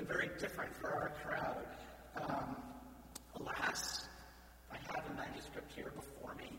something very different for our crowd. Alas, I have a manuscript here before me.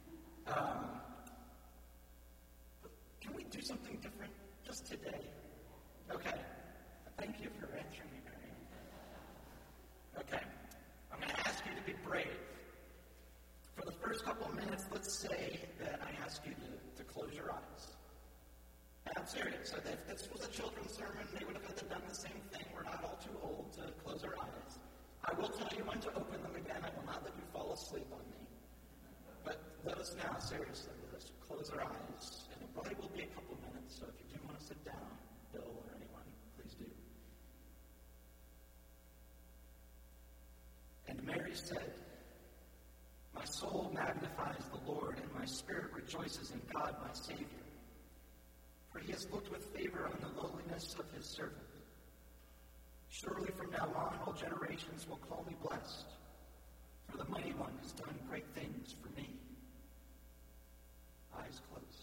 Can we do something different just today? Okay. Thank you for answering me, Mary. Okay. I'm going to ask you to be brave. For the first couple of minutes, let's say that I ask you to close your eyes. And I'm serious. So if this was a children's sermon, they would have had to done the same thing. We're not all too old to close our eyes. I will tell you when to open them again. I will not let you fall asleep on me. But let us now, seriously, let us close our eyes. And it probably will be a couple of minutes, so if you do want to sit down, Bill or anyone, please do. And Mary said, "My soul magnifies the Lord, and my spirit rejoices in God my Savior. For he has looked with favor on the lowliness of his servant. Surely from now on all generations will call me blessed, for the Mighty One has done great things for me." Eyes closed.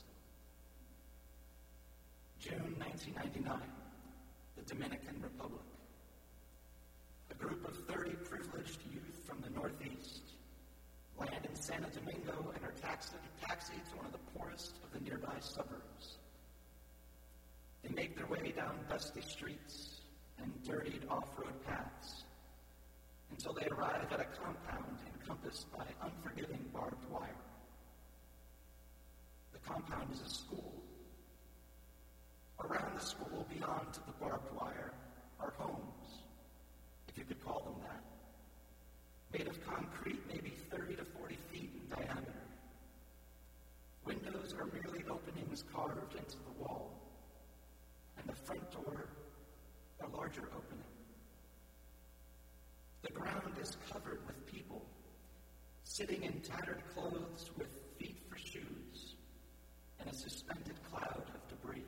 June 1999, the Dominican Republic. A group of 30 privileged youth from the Northeast land in Santo Domingo and are taxied to one of the poorest of the nearby suburbs. They make their way down dusty streets and dirtied off-road paths until they arrive at a compound encompassed by unforgiving barbed wire. The compound is a school. Around the school, beyond the barbed wire, are homes, if you could call them that, made of concrete maybe 30 to 40 feet in diameter. Windows are merely openings carved into the wall, and the front door a larger opening. The ground is covered with people, sitting in tattered clothes with feet for shoes and a suspended cloud of debris.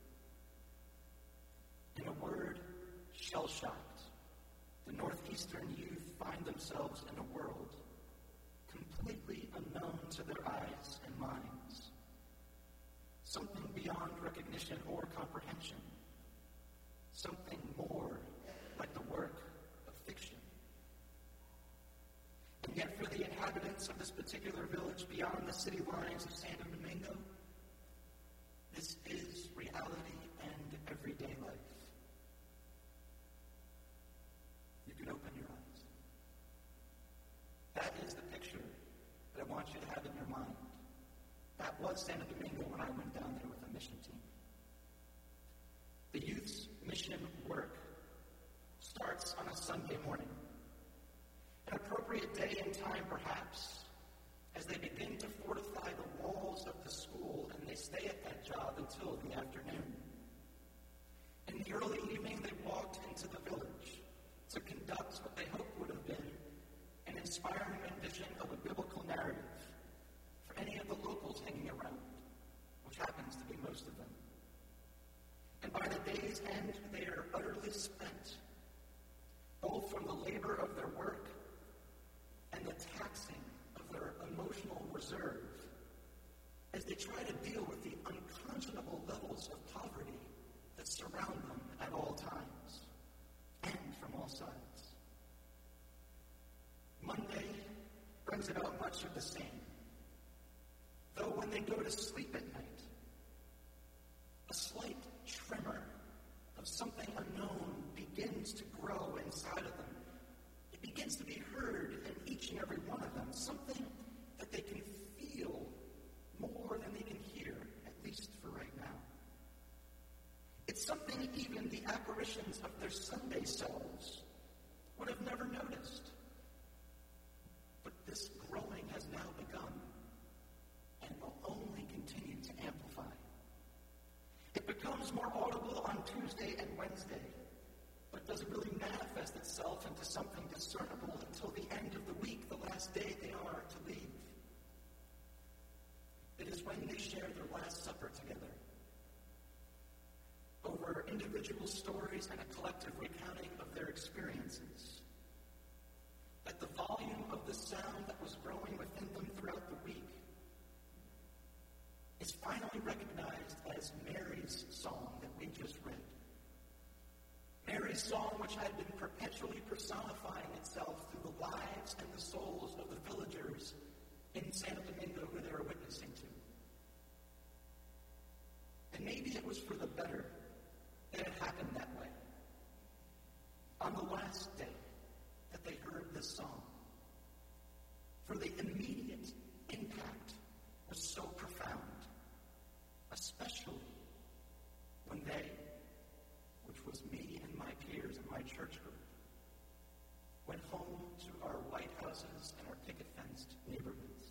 In a word, shell-shocked, the Northeastern youth find themselves in a world completely unknown to their eyes and minds, something beyond recognition or comprehension, something more like the work of fiction. And yet for the inhabitants of this particular village beyond the city lines of Santo Domingo, this is reality and everyday life. You can open your eyes. That is the picture that I want you to have in your mind. That was Santo Domingo when I went down there with a mission team. The youth's mission work starts on a Sunday morning. An appropriate day and time, perhaps, as they begin to fortify the walls of the school, and they stay at that job until the afternoon. In the early evening, they walked into the village to conduct what they hoped would have been an inspiring rendition of a biblical narrative for any of the locals hanging around, which happens to be most of them. And by the day's end, they are utterly spent, both from the labor of their work and the taxing of their emotional reserve, as they try to deal with the unconscionable levels of poverty that surround them at all times, and from all sides. Monday brings about much of the same, though when they go to sleep at night, a slight tremor of something unknown begins to grow inside of them. It begins to be heard in each and every one of them, something that they can feel more than they can hear, at least for right now. It's something even the apparitions of their Sunday selves would have never noticed. But this growing has now begun and will only continue to amplify. It becomes more audible on Tuesday and Wednesday, but doesn't really manifest itself into something discernible until the end of the week, the last day they are to leave. It is when they share their Last Supper together, over individual stories and a collective recounting of their experiences, that the volume of the sound that was growing within them throughout the week is finally recognized as Mary's song that we just read. Mary's song, which had been perpetually personifying itself through the lives and the souls of the villagers in Santo Domingo who they were witnessing to. And maybe it was for the better that it happened that way. On the last day that they heard this song, for the immediate impact was so profound, especially when they, which was me and my peers in my church group, went home to our white houses and our picket-fenced neighborhoods.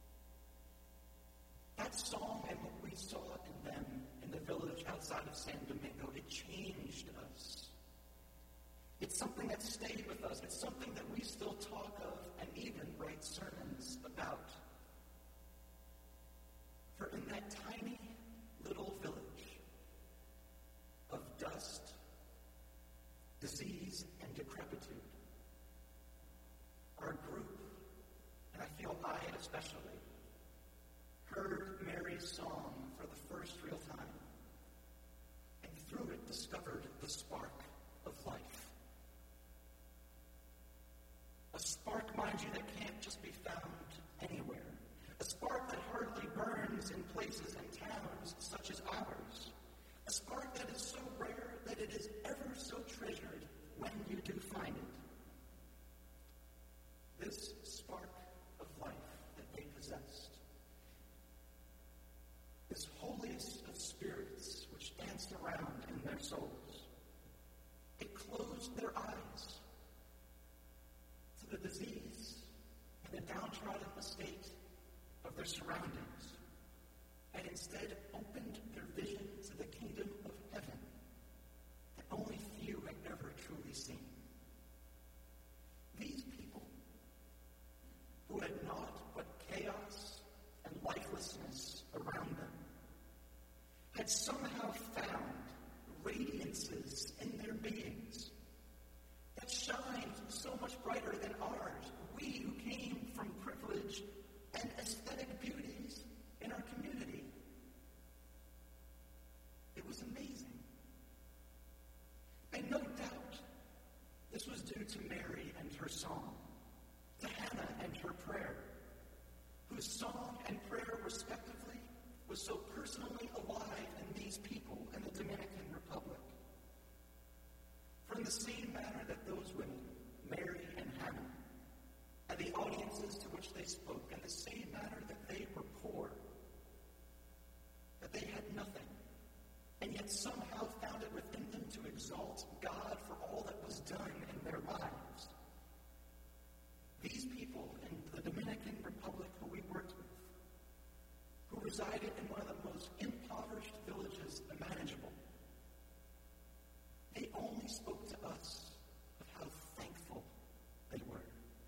That song and what we saw in them in the village outside of San Domingo, it changed us. It's something that stayed with us. It's something that we still talk of and even write sermons about. For in that tiny little village of dust, disease, and decrepitude, our group, and I feel I especially, heard Mary's song for the first real time, and through it discovered the spark of life. A spark, mind you, that can't just be found anywhere. A spark that hardly burns in places and towns such as ours. A spark that is so rare that it is ever so treasured when you do find it. This spark of life that they possessed. This holiest of spirits which danced around in their souls. It closed their eyes to the disease and the downtrodden estate of their surroundings, and instead opened their vision to the kingdom of heaven that only few had ever truly seen. These people, who had naught but chaos and lifelessness around them, had somehow found radiances in their beings that shined so much brighter than ours, we who came from privilege and aesthetic beauties in our community. It was amazing. And no doubt, this was due to Mary and her song, to Hannah and her prayer, whose song and prayer, respectively, was so personally alive in these people in the Dominican Republic. For in the same manner that those women, Mary and Hannah, and the audiences to which they spoke, in the same manner that they were poor, that they had nothing, and yet somehow found it within them to exalt God for all that was done in their lives. These people in the Dominican Republic who we worked with, who resided in one of the most impoverished villages imaginable, they only spoke to us of how thankful they were,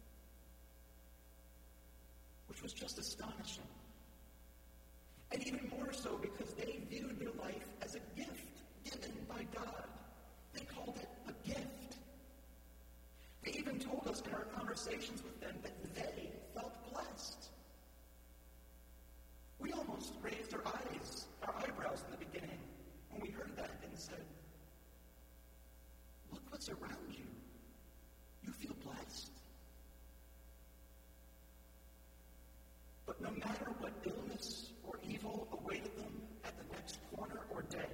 which was just astonishing. And even more so because they viewed their life as a gift given by God. They called it a gift. They even told us in our conversations with them that they felt blessed. We almost raised our eyebrows in the beginning when we heard that and said, look what's around you. You feel blessed. But no matter what illness or evil awaited them at the next corner or day,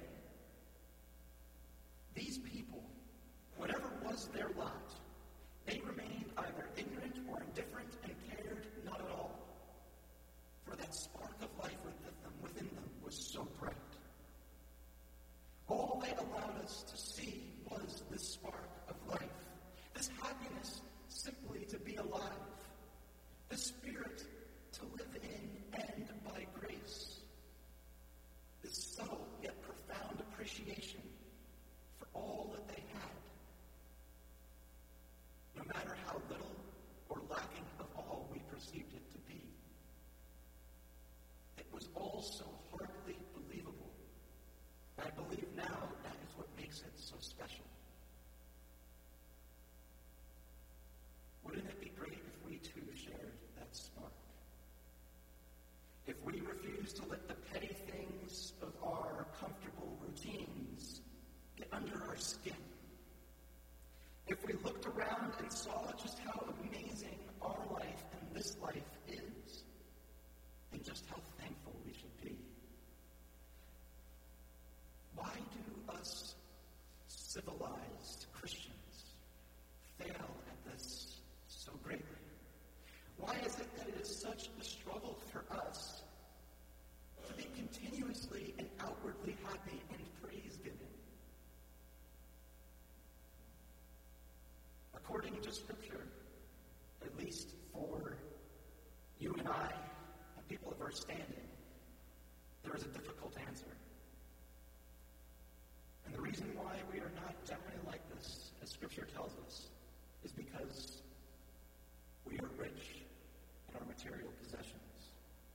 these people, whatever was their lot, they remained either ignorant or indifferent and cared not at all. For that spark of life within them was so bright. All they allowed us to see was this spark of life, this happiness simply to be alive, the spirit to live in and by grace, this subtle yet profound appreciation for all that they had, no matter how little or lacking of all we perceived it to be. It was all so hardly believable. I believe now that is what makes it so special. Wouldn't it be great if we too shared that spark? If we refuse to let the petty things of our comfortable routines get under our skin, it is such a struggle for us to be continuously and outwardly happy and praise-giving. According to Scripture, at least for you and I, and people of our standing, there is a difficult answer. And the reason why we are not generally like this, as Scripture tells us, is because we are rich in our material possessions.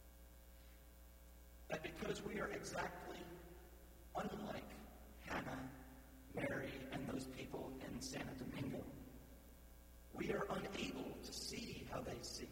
That because we are exactly unlike Hannah, Mary, and those people in Santo Domingo, we are unable to see how they see,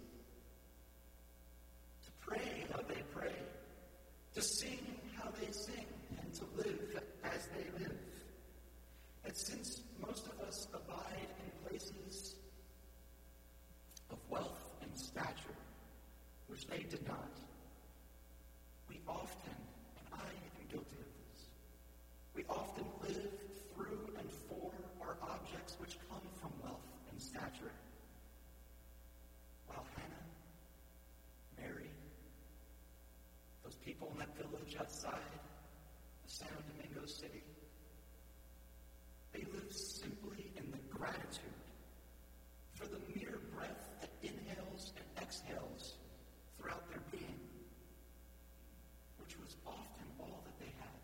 to pray how they pray, to sing how they sing, and to live as they live. And since most of us abide in places of wealth and stature, which they did not, we often, and I am guilty of this, we often live through and for our objects which come from wealth and stature. While Hannah, Mary, those people in that village outside of Santo Domingo City, they live simply in the gratitude for the mere breath that inhales and exhales throughout their being, which was often all that they had.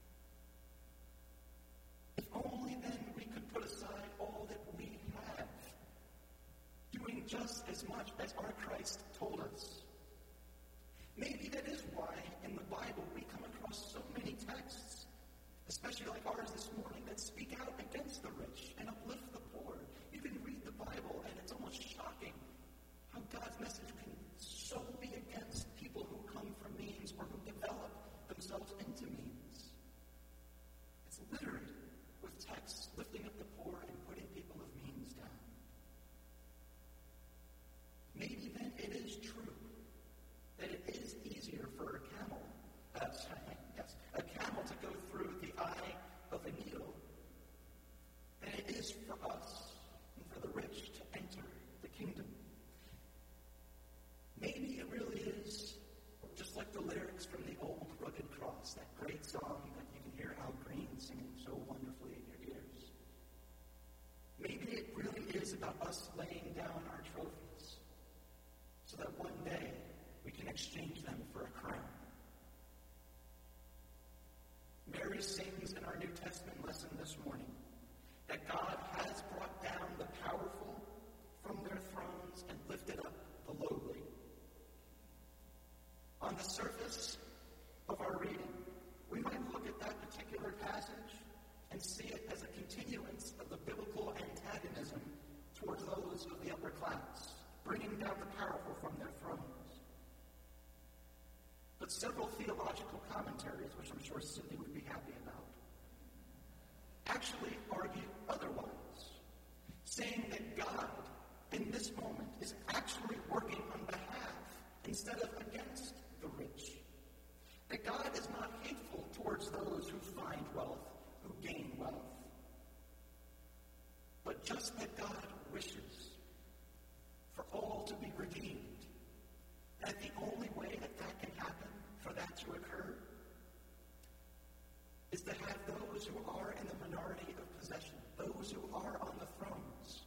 If only then we could put aside all that we have, doing just as much as our Christ told us. Maybe that is why in the Bible we come across so many texts, especially like ours this morning, that speak out against the rich and uplift the poor. You can read the Bible and it's almost shocking how God's message can so be against people who come from means or who develop themselves into means. It's littered with texts lifting up the poor and putting people of means down. Maybe then it is true that it is easier for a camel to go through the eye of a needle than it is for us and for the rich to enter the kingdom. Maybe it really is just like the lyrics from the old Rugged Cross, that great song that you can hear Al Green singing so wonderfully in your ears. Maybe it really is about us laying down our trophies so that one day we can exchange them for a crown. Mary sings in our New Testament lesson this morning that God has brought down the powerful from their thrones and lifted up the lowly. On the surface of our reading, we might look at that particular passage and see it as a continuance of the biblical antagonism towards those of the upper class, bringing down the powerful from their thrones. But several theological commentaries, which I'm sure Cindy would be happy about, actually argue otherwise, saying that God, in this moment, is actually working on behalf instead of against the rich. That God is not hateful towards those who find wealth, who gain wealth, but just that God wishes for all to be redeemed. That the only way that that can happen, for that to occur, is to have those who are in the minority of possession, those who are on the thrones,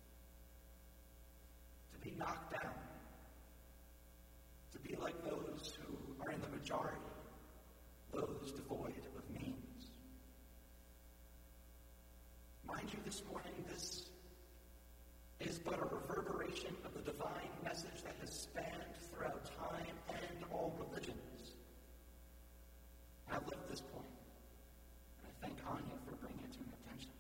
to be knocked down, to be like those who are in the majority, those devoid of means. Mind you, this morning, this is but a reverberation of the divine message that has spanned throughout time and all religions. And I've lived this point, and I thank Anya for bringing it to my attention.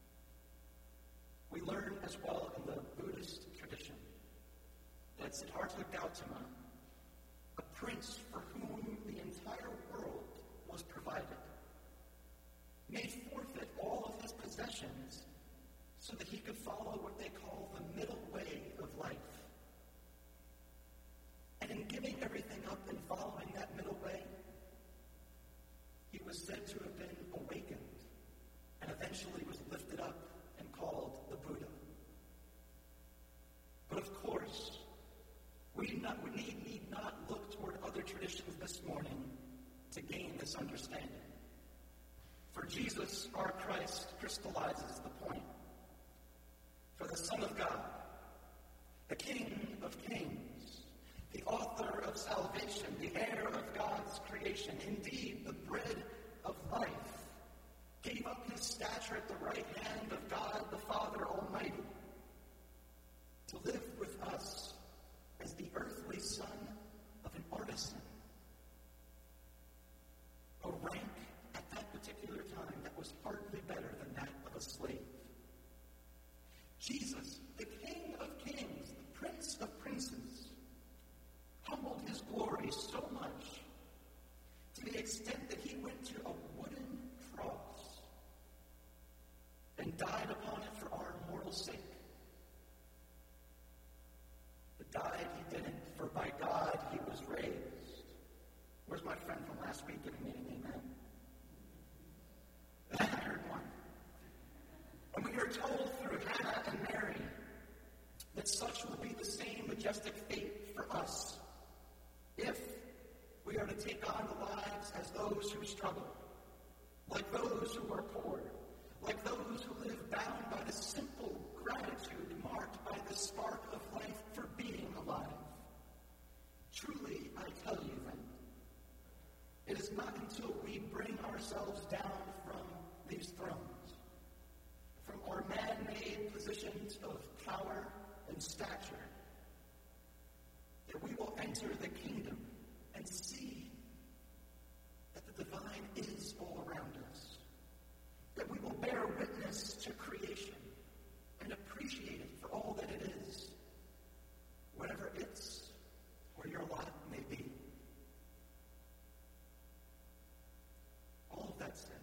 We learn as well in the Buddhist tradition that Siddhartha Gautama, a prince for whom the entire world was provided, made forfeit all of his possessions so that he could follow what they call the middle way of life. And in giving everything up and following that middle way, he was said to have been awakened and eventually was lifted up and called the Buddha. But of course, we misunderstanding. For Jesus, our Christ, crystallizes the point. For the Son of God, the King of kings, the author of salvation, the heir of God's creation, indeed the bread of life, gave up his stature at the right hand of God the Father Almighty to live with us as the earthly son of an artisan. A rank at that particular time that was hardly better than that of a slave. Jesus, the King of kings, the Prince of princes, humbled his glory so much to the extent that he went to a wooden cross and died upon it for our mortal sake. But died he didn't, for by God he was raised. Where's my friend from last week giving me an amen? I heard one. And we are told through Hannah and Mary that such will be the same majestic fate for us if we are to take on the lives as those who struggle, like those who are poor, like those who live bound by the simple gratitude marked by the spark of life for being alive. Truly, I tell you then, it is not until we bring ourselves down from these thrones, from our man-made positions of power and stature, that we will enter the kingdom and see that the divine is all around us, that we will bear witness to creation and appreciate it for all that it is, whatever its or your lot may be. All of that said,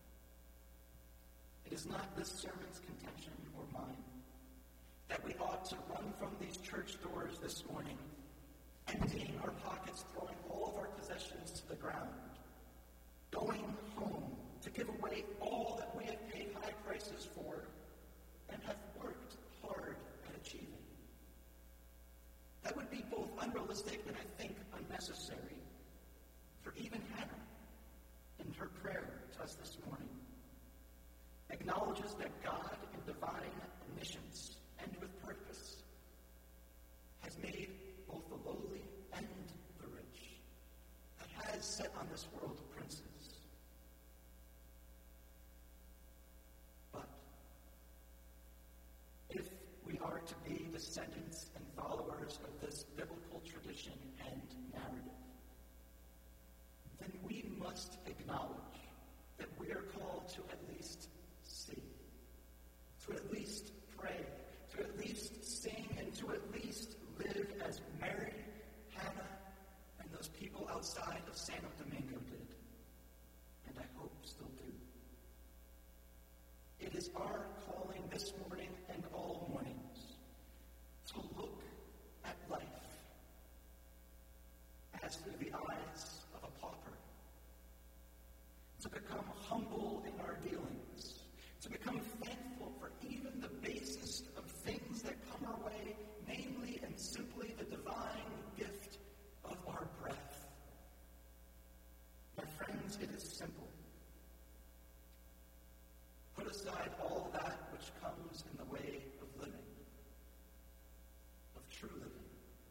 it is not this sermon's contention or mine that we ought to run from these church doors this morning, emptying our pockets, throwing all of our possessions to the ground, going home to give away all that we have paid high prices for and have worked hard at achieving. That would be both unrealistic and, I think, unnecessary. For even Hannah, in her prayer to us this morning, acknowledges that God in divine omniscience and with purpose has made both the lowly and the rich, that has set on this world princes. But if we are to be descendants and followers of this biblical tradition and narrative, then we must acknowledge that we are called to at least see, to at least pray, to at least sing, and to at least live as Mary, Hannah, and those people outside of Santo Domingo did, and I hope still do. It is our calling this morning and all mornings to look at life as through the eyes of a pauper, to become humble in our dealings, to become thankful for even the basest of things that come our way, namely and simply the divine gift of our breath. My friends, it is simple. Put aside all that which comes in the way of living, of true living.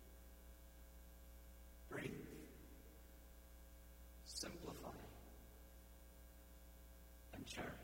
Breathe. Simplify. And cherish.